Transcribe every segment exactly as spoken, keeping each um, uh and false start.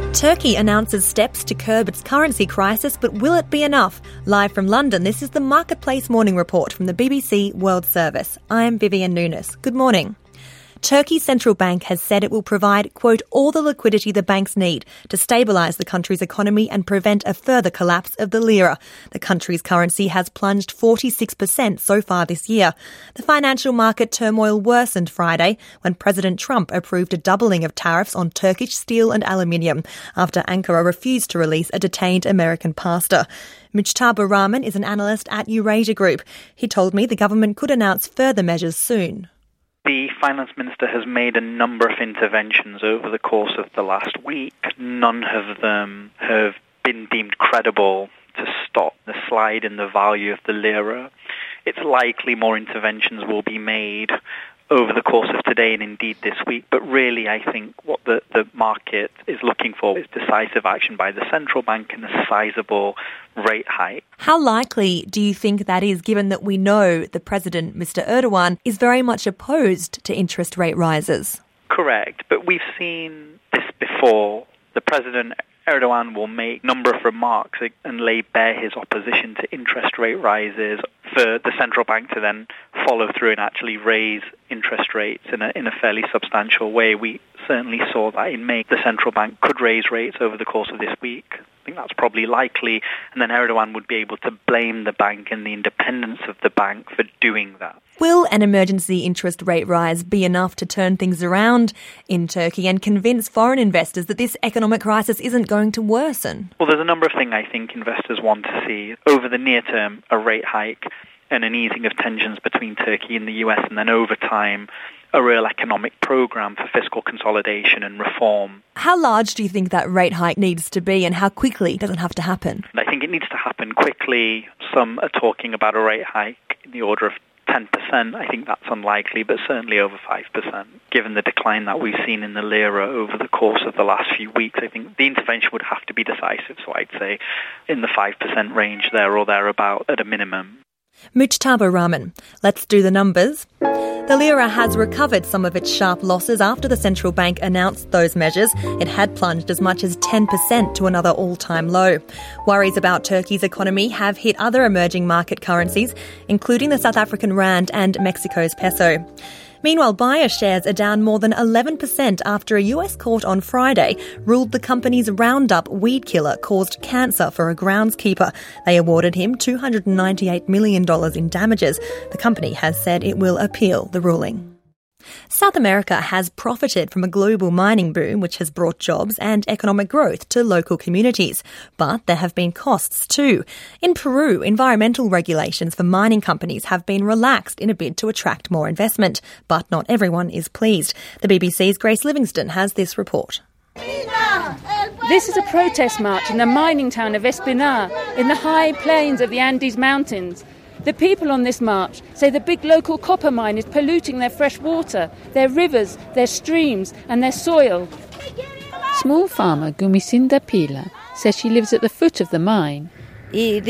Turkey announces steps to curb its currency crisis, but will it be enough? Live from London, this is the Marketplace Morning Report from the B B C World Service. I'm Vivian Nunes. Good morning. Turkey's central bank has said it will provide, quote, all the liquidity the banks need to stabilise the country's economy and prevent a further collapse of the lira. The country's currency has plunged forty-six percent so far this year. The financial market turmoil worsened Friday when President Trump approved a doubling of tariffs on Turkish steel and aluminium after Ankara refused to release a detained American pastor. Mujtaba Rahman is an analyst at Eurasia Group. He told me the government could announce further measures soon. The finance minister has made a number of interventions over the course of the last week. None of them have been deemed credible to stop the slide in the value of the lira. It's likely more interventions will be made over the course of today and indeed this week. But really, I think what the, the market is looking for is decisive action by the central bank and a sizable rate hike. How likely do you think that is, given that we know the president, Mister Erdogan, is very much opposed to interest rate rises? Correct, but we've seen this before. The president, Erdogan, will make a number of remarks and lay bare his opposition to interest rate rises for the central bank to then follow through and actually raise interest rates in a in a fairly substantial way. We certainly saw that in May. The central bank could raise rates over the course of this week. I think that's probably likely. And then Erdogan would be able to blame the bank and the independence of the bank for doing that. Will an emergency interest rate rise be enough to turn things around in Turkey and convince foreign investors that this economic crisis isn't going to worsen? Well, there's a number of things I think investors want to see. Over the near term, a rate hike and an easing of tensions between Turkey and the U S, and then over time, a real economic program for fiscal consolidation and reform. How large do you think that rate hike needs to be, and how quickly does it have to happen? I think it needs to happen quickly. Some are talking about a rate hike in the order of ten percent. I think that's unlikely, but certainly over five percent. Given the decline that we've seen in the lira over the course of the last few weeks, I think the intervention would have to be decisive. So I'd say in the five percent range there or thereabout at a minimum. Mujtaba Rahman. Let's do the numbers. The lira has recovered some of its sharp losses after the central bank announced those measures. It had plunged as much as ten percent to another all-time low. Worries about Turkey's economy have hit other emerging market currencies, including the South African rand and Mexico's peso. Meanwhile, Bayer shares are down more than eleven percent after a U S court on Friday ruled the company's Roundup weed killer caused cancer for a groundskeeper. They awarded him two hundred ninety-eight million dollars in damages. The company has said it will appeal the ruling. South America has profited from a global mining boom which has brought jobs and economic growth to local communities. But there have been costs too. In Peru, environmental regulations for mining companies have been relaxed in a bid to attract more investment. But not everyone is pleased. The B B C's Grace Livingston has this report. This is a protest march in the mining town of Espinar, in the high plains of the Andes Mountains. The people on this march say the big local copper mine is polluting their fresh water, their rivers, their streams and their soil. Small farmer Gumicinda Pila says she lives at the foot of the mine. From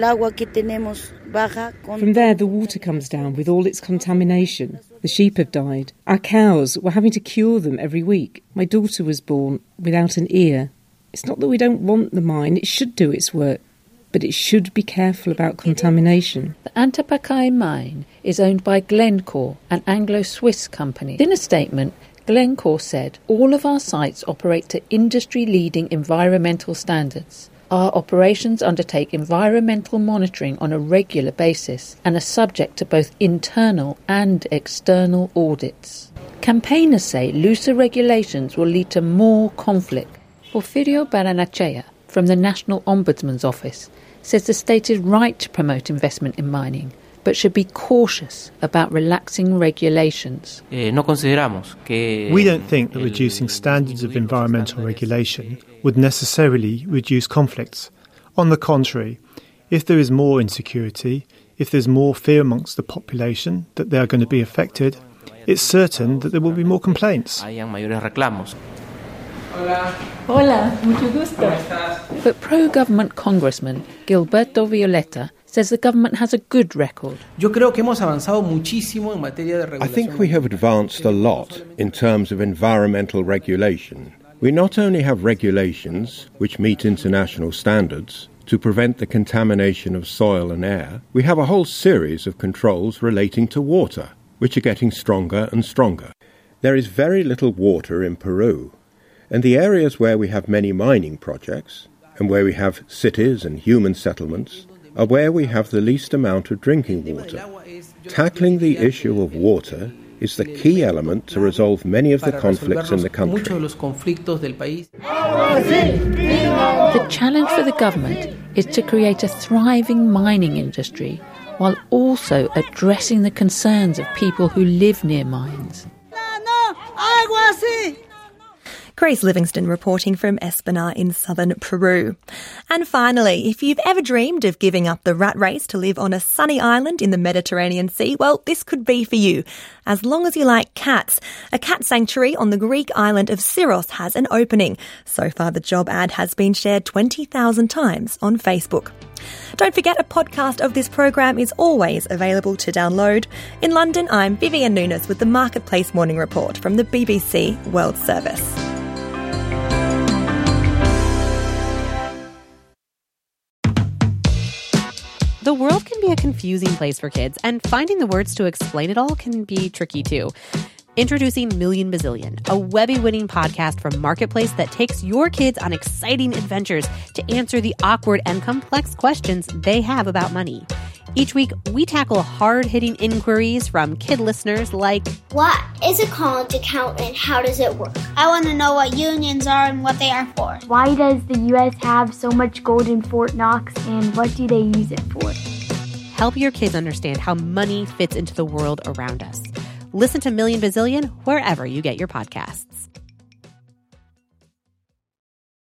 there, the water comes down with all its contamination. The sheep have died. Our cows, we're having to cure them every week. My daughter was born without an ear. It's not that we don't want the mine, it should do its work. But it should be careful about contamination. The Antapaccay mine is owned by Glencore, an Anglo-Swiss company. In a statement, Glencore said, all of our sites operate to industry-leading environmental standards. Our operations undertake environmental monitoring on a regular basis and are subject to both internal and external audits. Campaigners say looser regulations will lead to more conflict. Porfirio Barrenechea, from the National Ombudsman's Office, says the state is right to promote investment in mining, but should be cautious about relaxing regulations. We don't think that reducing standards of environmental regulation would necessarily reduce conflicts. On the contrary, if there is more insecurity, if there's more fear amongst the population that they are going to be affected, it's certain that there will be more complaints. Hola. Hola, mucho gusto. But pro-government Congressman Gilberto Violeta says the government has a good record. I think we have advanced a lot in terms of environmental regulation. We not only have regulations which meet international standards to prevent the contamination of soil and air, we have a whole series of controls relating to water, which are getting stronger and stronger. There is very little water in Peru, and the areas where we have many mining projects, and where we have cities and human settlements, are where we have the least amount of drinking water. Tackling the issue of water is the key element to resolve many of the conflicts in the country. The challenge for the government is to create a thriving mining industry while also addressing the concerns of people who live near mines. Grace Livingston reporting from Espinar in southern Peru. And finally, if you've ever dreamed of giving up the rat race to live on a sunny island in the Mediterranean Sea, well, this could be for you, as long as you like cats. A cat sanctuary on the Greek island of Syros has an opening. So far, the job ad has been shared twenty thousand times on Facebook. Don't forget, a podcast of this program is always available to download. In London, I'm Vivian Nunes with the Marketplace Morning Report from the B B C World Service. The world can be a confusing place for kids, and finding the words to explain it all can be tricky too. Introducing Million Bazillion, a Webby-winning podcast from Marketplace that takes your kids on exciting adventures to answer the awkward and complex questions they have about money. Each week, we tackle hard-hitting inquiries from kid listeners like, what is a college account and how does it work? I want to know what unions are and what they are for. Why does the U S have so much gold in Fort Knox and what do they use it for? Help your kids understand how money fits into the world around us. Listen to Million Bazillion wherever you get your podcasts.